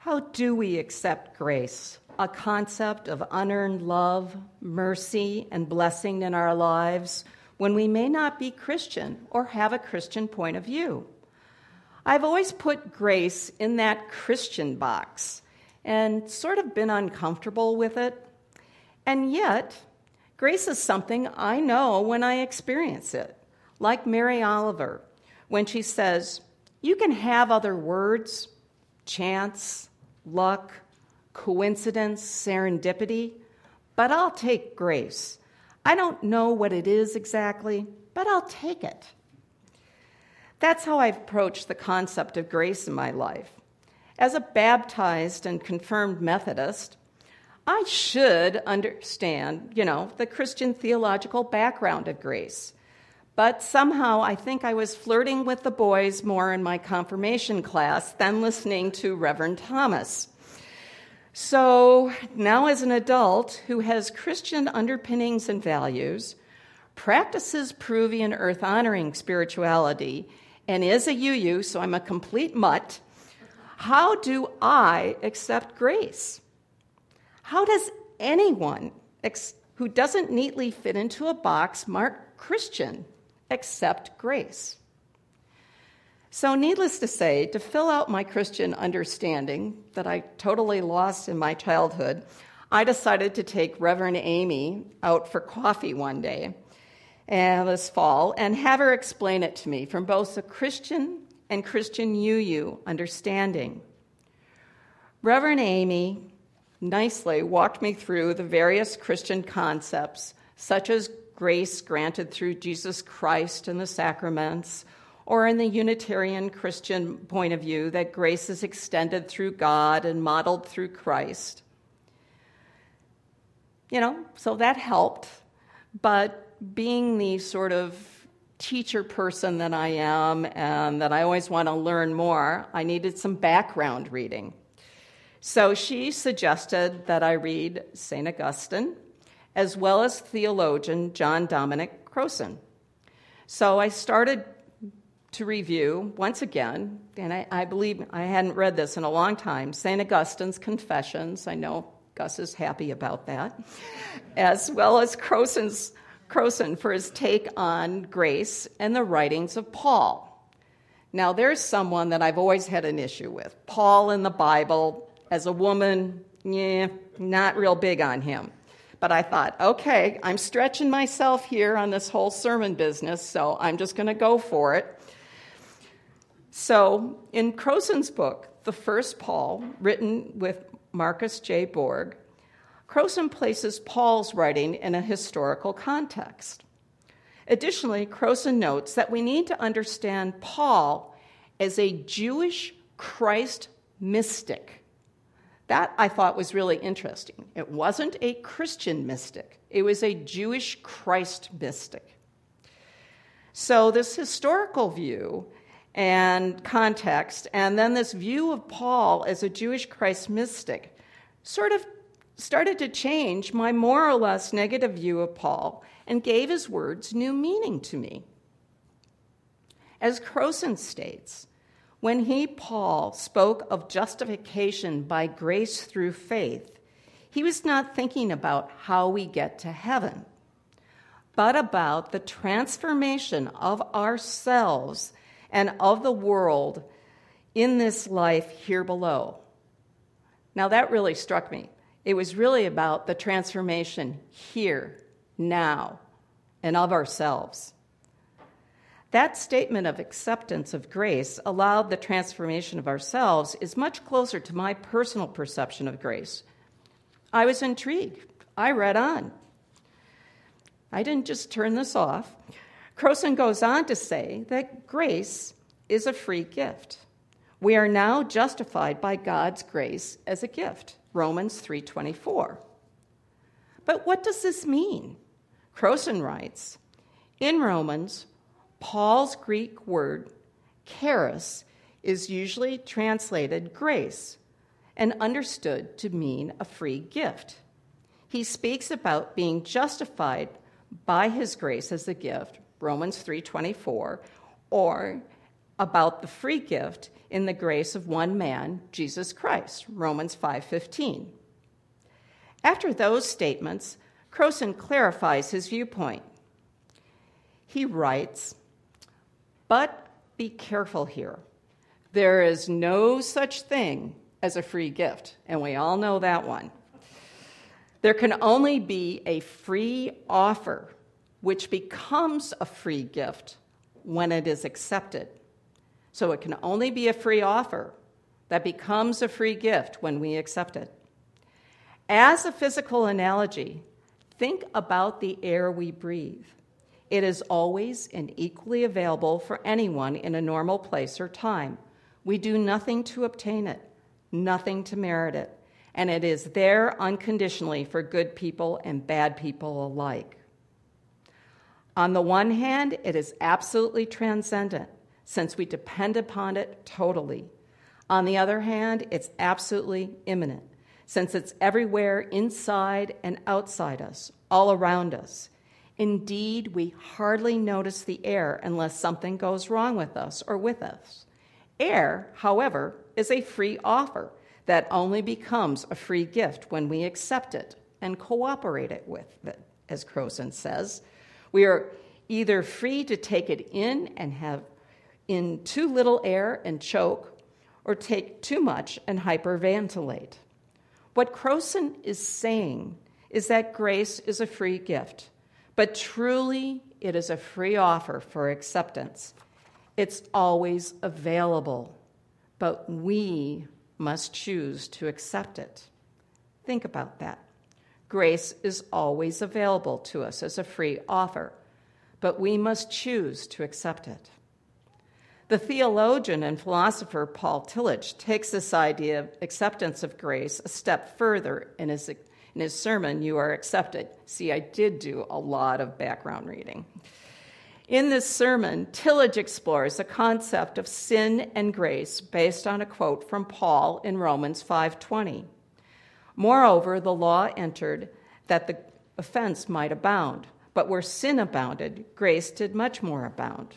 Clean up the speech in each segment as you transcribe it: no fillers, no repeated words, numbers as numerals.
How do we accept grace, a concept of unearned love, mercy, and blessing in our lives when we may not be Christian or have a Christian point of view? I've always put grace in that Christian box and sort of been uncomfortable with it. And yet, grace is something I know when I experience it, like Mary Oliver, when she says, "You can have other words, chance, luck, coincidence, serendipity, but I'll take grace. I don't know what it is exactly, but I'll take it." That's how I've approached the concept of grace in my life. As a baptized and confirmed Methodist, I should understand, the Christian theological background of grace. But somehow I think I was flirting with the boys more in my confirmation class than listening to Reverend Thomas. So now as an adult who has Christian underpinnings and values, practices Peruvian earth-honoring spirituality, and is a UU, so I'm a complete mutt, how do I accept grace? How does anyone who doesn't neatly fit into a box marked Christian accept grace? So needless to say, to fill out my Christian understanding that I totally lost in my childhood, I decided to take Reverend Amy out for coffee one day this fall and have her explain it to me from both a Christian and Christian UU understanding. Reverend Amy nicely walked me through the various Christian concepts, such as grace granted through Jesus Christ and the sacraments, or in the Unitarian Christian point of view, that grace is extended through God and modeled through Christ. So that helped, but being the sort of teacher person that I am and that I always want to learn more, I needed some background reading. So she suggested that I read St. Augustine, as well as theologian John Dominic Crossan. So I started to review, once again, and I believe I hadn't read this in a long time, St. Augustine's Confessions. I know Gus is happy about that, as well as Crossan for his take on grace and the writings of Paul. Now, there's someone that I've always had an issue with. Paul in the Bible, as a woman, not real big on him. But I thought, okay, I'm stretching myself here on this whole sermon business, so I'm just going to go for it. So in Crossan's book, The First Paul, written with Marcus J. Borg, Crossan places Paul's writing in a historical context. Additionally, Crossan notes that we need to understand Paul as a Jewish Christ mystic. That I thought was really interesting. It wasn't a Christian mystic. It was a Jewish Christ mystic. So this historical view and context, and then this view of Paul as a Jewish Christ mystic, sort of started to change my more or less negative view of Paul and gave his words new meaning to me. As Crossan states, when he, Paul, spoke of justification by grace through faith, he was not thinking about how we get to heaven, but about the transformation of ourselves and of the world in this life here below. Now that really struck me. It was really about the transformation here, now, and of ourselves. That statement of acceptance of grace allowed the transformation of ourselves is much closer to my personal perception of grace. I was intrigued. I read on. I didn't just turn this off. Crossan goes on to say that grace is a free gift. We are now justified by God's grace as a gift, Romans 3:24. But what does this mean? Crossan writes, in Romans, Paul's Greek word, charis, is usually translated grace and understood to mean a free gift. He speaks about being justified by his grace as a gift, Romans 3:24, or about the free gift in the grace of one man, Jesus Christ, Romans 5:15. After those statements, Crowson clarifies his viewpoint. He writes, "But be careful here. There is no such thing as a free gift," and we all know that one. "There can only be a free offer, which becomes a free gift when it is accepted." So it can only be a free offer that becomes a free gift when we accept it. As a physical analogy, think about the air we breathe. It is always and equally available for anyone in a normal place or time. We do nothing to obtain it, nothing to merit it, and it is there unconditionally for good people and bad people alike. On the one hand, it is absolutely transcendent, since we depend upon it totally. On the other hand, it's absolutely immanent, since it's everywhere inside and outside us, all around us. Indeed, we hardly notice the air unless something goes wrong with us or with us. Air, however, is a free offer that only becomes a free gift when we accept it and cooperate it with it, as Crowson says. We are either free to take it in and have in too little air and choke, or take too much and hyperventilate. What Crowson is saying is that grace is a free gift, but truly it is a free offer for acceptance. It's always available, but we must choose to accept it. Think about that. Grace is always available to us as a free offer, but we must choose to accept it. The theologian and philosopher Paul Tillich takes this idea of acceptance of grace a step further in his sermon, You Are Accepted. See, I did do a lot of background reading. In this sermon, Tillich explores the concept of sin and grace based on a quote from Paul in Romans 5:20. Moreover, the law entered that the offense might abound, but where sin abounded, grace did much more abound.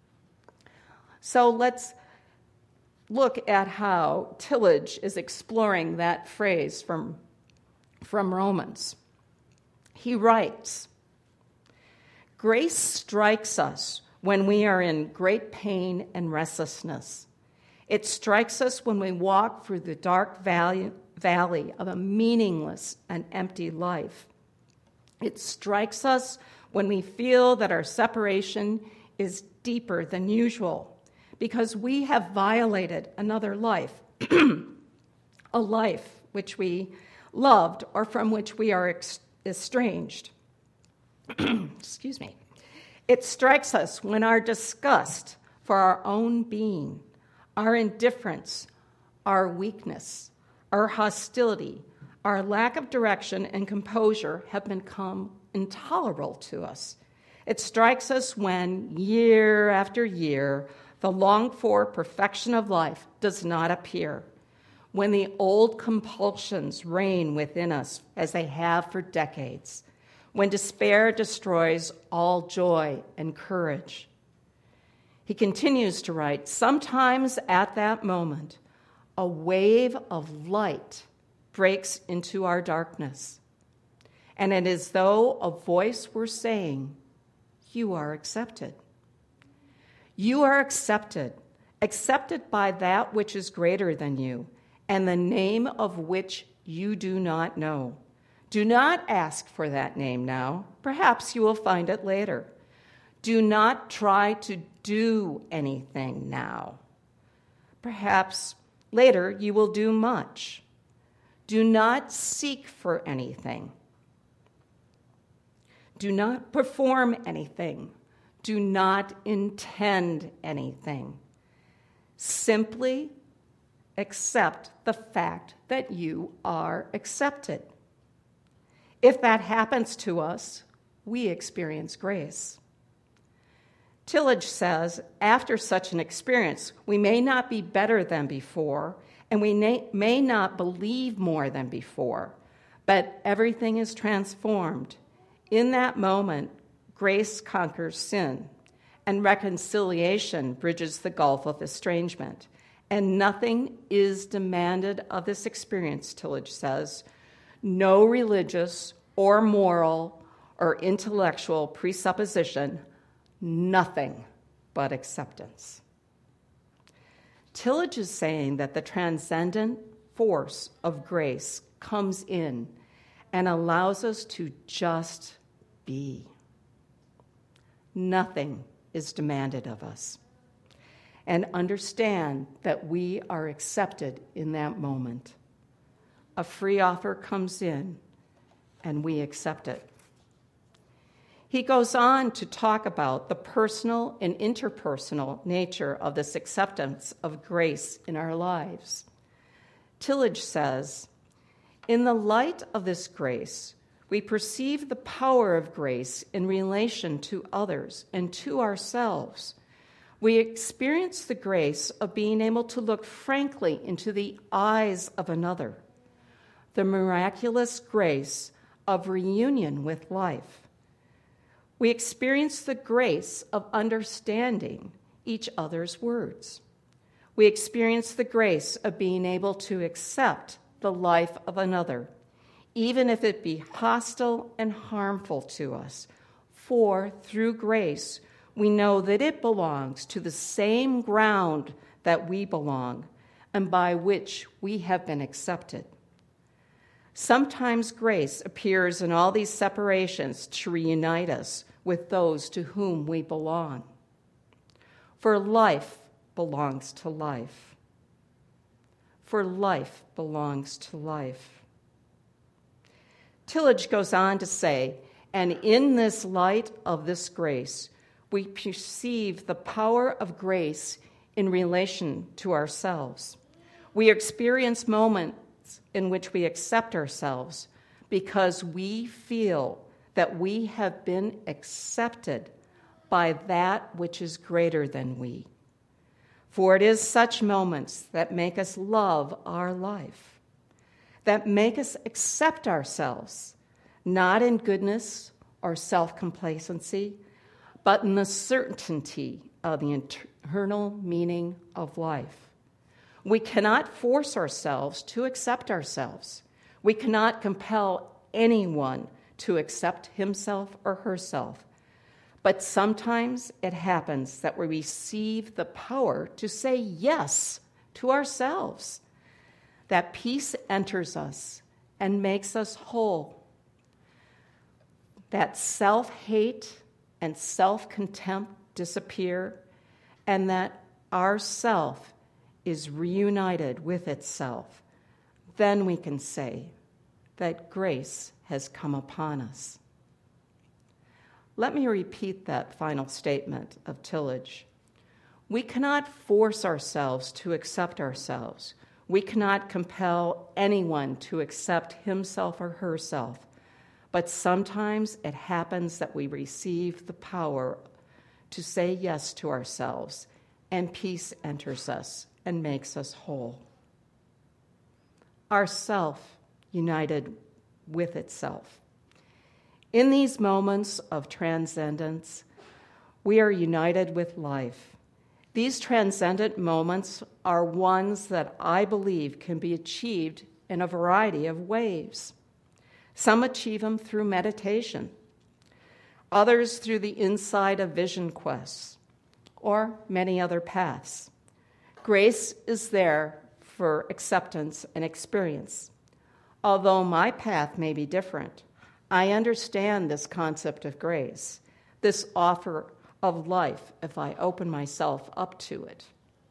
So let's look at how Tillich is exploring that phrase from Romans. He writes, "Grace strikes us when we are in great pain and restlessness. It strikes us when we walk through the dark valley of a meaningless and empty life. It strikes us when we feel that our separation is deeper than usual, because we have violated another life, a life which we loved or from which we are estranged. Excuse me. It strikes us when our disgust for our own being, our indifference, our weakness, our hostility, our lack of direction and composure have become intolerable to us. It strikes us when, year after year, the longed-for perfection of life does not appear, when the old compulsions reign within us as they have for decades, when despair destroys all joy and courage." He continues to write, "Sometimes at that moment, a wave of light breaks into our darkness, and it is as though a voice were saying, 'You are accepted. You are accepted, accepted by that which is greater than you, and the name of which you do not know. Do not ask for that name now. Perhaps you will find it later. Do not try to do anything now. Perhaps later you will do much. Do not seek for anything. Do not perform anything. Do not intend anything. Simply accept the fact that you are accepted. If that happens to us, we experience grace." Tillich says, after such an experience, we may not be better than before, and we may not believe more than before, but everything is transformed. In that moment, grace conquers sin, and reconciliation bridges the gulf of estrangement. And nothing is demanded of this experience, Tillich says. No religious or moral or intellectual presupposition, nothing but acceptance. Tillich is saying that the transcendent force of grace comes in and allows us to just be. Nothing is demanded of us. And understand that we are accepted in that moment. A free offer comes in, and we accept it. He goes on to talk about the personal and interpersonal nature of this acceptance of grace in our lives. Tillich says, in the light of this grace, we perceive the power of grace in relation to others and to ourselves. We experience the grace of being able to look frankly into the eyes of another, the miraculous grace of reunion with life. We experience the grace of understanding each other's words. We experience the grace of being able to accept the life of another, even if it be hostile and harmful to us. For through grace, we know that it belongs to the same ground that we belong and by which we have been accepted. Sometimes grace appears in all these separations to reunite us with those to whom we belong. For life belongs to life. For life belongs to life. Tillich goes on to say, and in this light of this grace, we perceive the power of grace in relation to ourselves. We experience moments in which we accept ourselves because we feel that we have been accepted by that which is greater than we. For it is such moments that make us love our life, that make us accept ourselves, not in goodness or self-complacency, but in the certainty of the eternal meaning of life. We cannot force ourselves to accept ourselves. We cannot compel anyone to accept himself or herself. But sometimes it happens that we receive the power to say yes to ourselves. That peace enters us and makes us whole. That self-hate and self-contempt disappear, and that our self is reunited with itself. Then we can say that grace has come upon us. Let me repeat that final statement of Tillich. We cannot force ourselves to accept ourselves. We cannot compel anyone to accept himself or herself. But sometimes it happens that we receive the power to say yes to ourselves, and peace enters us and makes us whole. Our self united with itself. In these moments of transcendence, we are united with life. These transcendent moments are ones that I believe can be achieved in a variety of ways. Some achieve them through meditation, others through the insight of vision quests, or many other paths. Grace is there for acceptance and experience. Although my path may be different, I understand this concept of grace, this offer of life if I open myself up to it.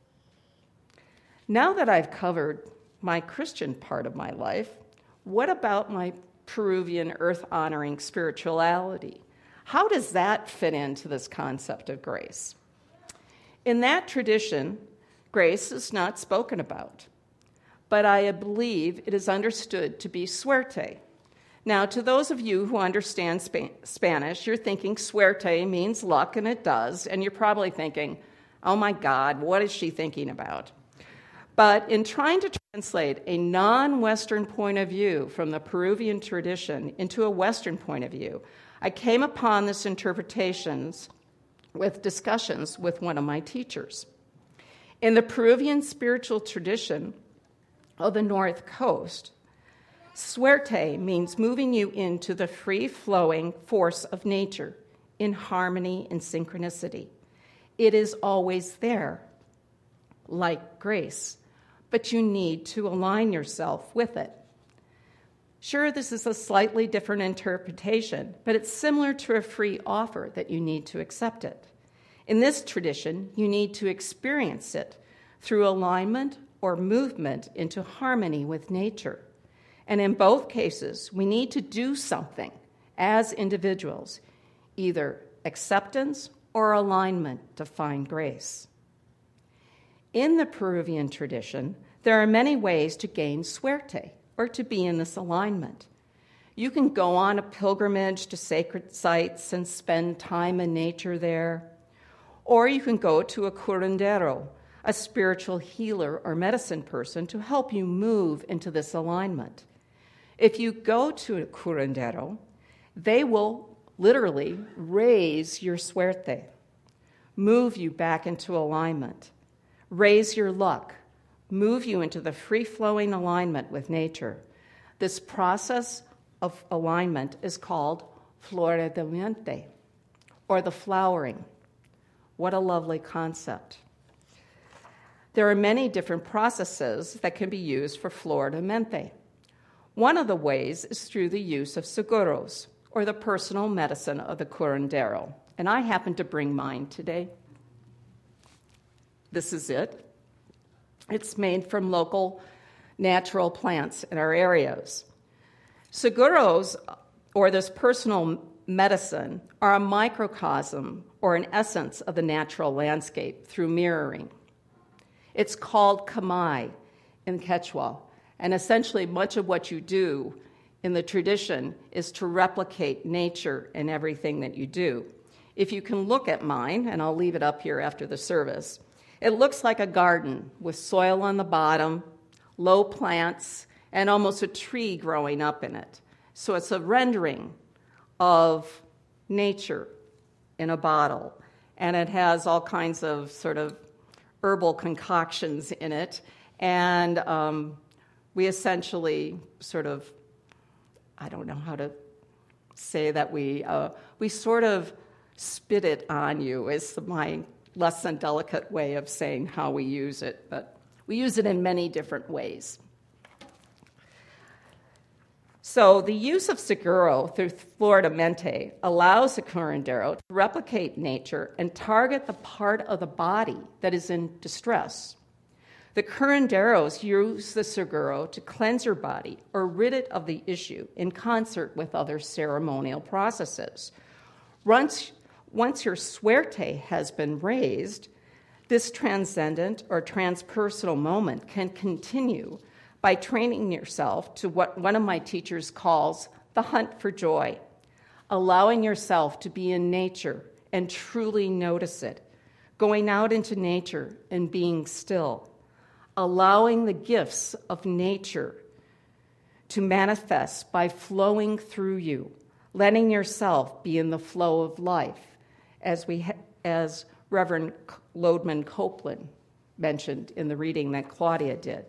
Now that I've covered my Christian part of my life, what about my Peruvian earth-honoring spirituality? How does that fit into this concept of grace? In that tradition, grace is not spoken about, but I believe it is understood to be suerte. Now, to those of you who understand Spanish, you're thinking suerte means luck, and it does, and you're probably thinking, oh my God, what is she thinking about? But in trying to translate a non-Western point of view from the Peruvian tradition into a Western point of view, I came upon this interpretation with discussions with one of my teachers. In the Peruvian spiritual tradition of the North Coast, suerte means moving you into the free-flowing force of nature in harmony and synchronicity. It is always there, like grace, but you need to align yourself with it. Sure, this is a slightly different interpretation, but it's similar to a free offer that you need to accept it. In this tradition, you need to experience it through alignment or movement into harmony with nature. And in both cases, we need to do something as individuals, either acceptance or alignment to find grace. In the Peruvian tradition, there are many ways to gain suerte, or to be in this alignment. You can go on a pilgrimage to sacred sites and spend time in nature there, or you can go to a curandero, a spiritual healer or medicine person, to help you move into this alignment. If you go to a curandero, they will literally raise your suerte, move you back into alignment, raise your luck, move you into the free-flowing alignment with nature. This process of alignment is called florecimiento, or the flowering. What a lovely concept. There are many different processes that can be used for florecimiento. One of the ways is through the use of seguros, or the personal medicine of the curandero. And I happen to bring mine today. This is it. It's made from local natural plants in our areas. Seguros, or this personal medicine, are a microcosm or an essence of the natural landscape through mirroring. It's called kamai in Quechua, and essentially much of what you do in the tradition is to replicate nature in everything that you do. If you can look at mine, and I'll leave it up here after the service, it looks like a garden with soil on the bottom, low plants, and almost a tree growing up in it. So it's a rendering of nature in a bottle, and it has all kinds of sort of herbal concoctions in it, and we essentially sort of, I don't know how to say that we sort of spit it on you is my less than delicate way of saying how we use it, but we use it in many different ways. So the use of seguro through florecimiento allows the curandero to replicate nature and target the part of the body that is in distress. The curanderos use the seguro to cleanse your body or rid it of the issue in concert with other ceremonial processes. Once your suerte has been raised, this transcendent or transpersonal moment can continue by training yourself to what one of my teachers calls the hunt for joy, allowing yourself to be in nature and truly notice it, going out into nature and being still, allowing the gifts of nature to manifest by flowing through you, letting yourself be in the flow of life, as Reverend Lodman Copeland mentioned in the reading that Claudia did.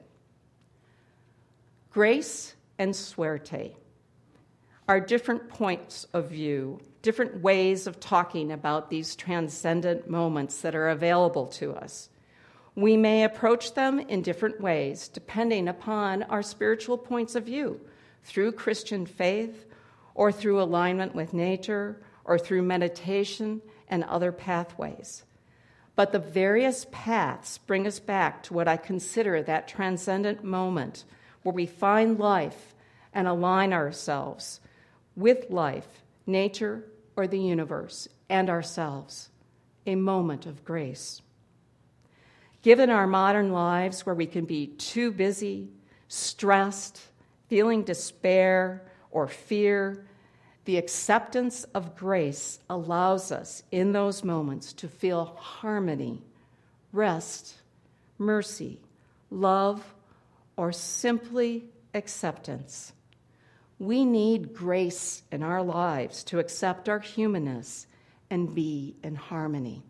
Grace and suerte are different points of view, different ways of talking about these transcendent moments that are available to us. We may approach them in different ways depending upon our spiritual points of view, through Christian faith, or through alignment with nature, or through meditation and other pathways. But the various paths bring us back to what I consider that transcendent moment where we find life and align ourselves with life, nature, or the universe, and ourselves, a moment of grace. Given our modern lives where we can be too busy, stressed, feeling despair or fear, the acceptance of grace allows us in those moments to feel harmony, rest, mercy, love, or simply acceptance. We need grace in our lives to accept our humanness and be in harmony.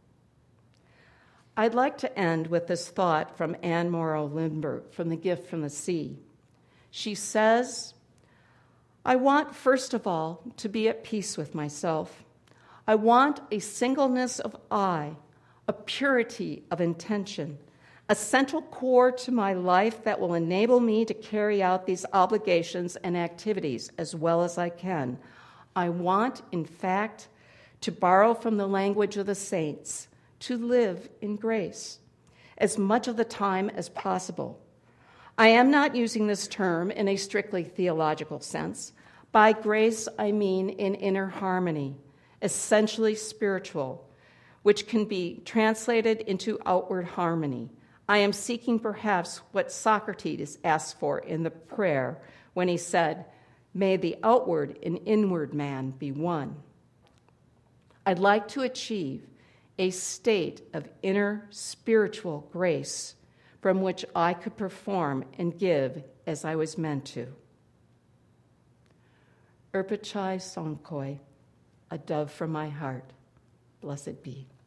I'd like to end with this thought from Anne Morrow Lindbergh from The Gift from the Sea. She says, I want, first of all, to be at peace with myself. I want a singleness of eye, a purity of intention, a central core to my life that will enable me to carry out these obligations and activities as well as I can. I want, in fact, to borrow from the language of the saints, to live in grace as much of the time as possible. I am not using this term in a strictly theological sense. By grace, I mean in inner harmony, essentially spiritual, which can be translated into outward harmony. I am seeking perhaps what Socrates asked for in the prayer when he said, may the outward and inward man be one. I'd like to achieve a state of inner spiritual grace from which I could perform and give as I was meant to. Urpachai Sonkoi, a dove from my heart, blessed be.